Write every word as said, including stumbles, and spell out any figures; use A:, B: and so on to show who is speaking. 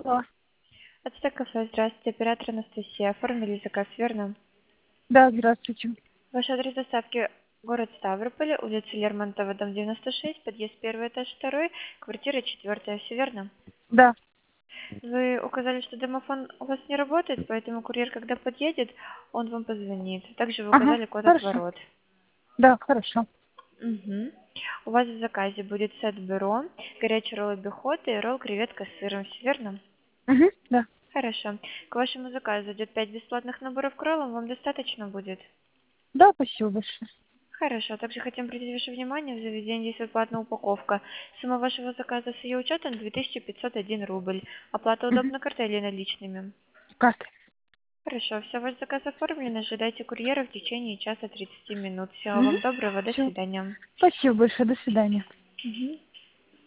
A: Алло.
B: Ацтек кафе, здравствуйте, оператор Анастасия. Оформили заказ, верно?
A: Да, здравствуйте.
B: Ваш адрес доставки город Ставрополь, улица Лермонтова, дом девяносто шесть, подъезд первый, этаж второй, квартира четвертая, все верно?
A: Да.
B: Вы указали, что домофон у вас не работает, поэтому курьер, когда подъедет, он вам позвонит. Также вы
A: Ага,
B: указали код от
A: хорошо.
B: ворот.
A: Да, хорошо.
B: Угу. У вас в заказе будет сет-бюро, горячий ролл обихода и ролл креветка с сыром, все верно?
A: Угу, да.
B: Хорошо. К вашему заказу идет пять бесплатных наборов к роллам, вам достаточно будет?
A: Да, спасибо большое.
B: Хорошо. Также хотим обратить ваше внимание, в заведении действует платная упаковка. Сумма вашего заказа с ее учетом две тысячи пятьсот один рубль. Оплата
A: Угу.
B: удобна картой или наличными?
A: Карта.
B: Хорошо. Все, ваш заказ оформлен. Ожидайте курьера в течение часа тридцати минут. Всего
A: Угу.
B: вам доброго. До
A: Все.
B: свидания.
A: Спасибо большое. До свидания.
B: Мгм.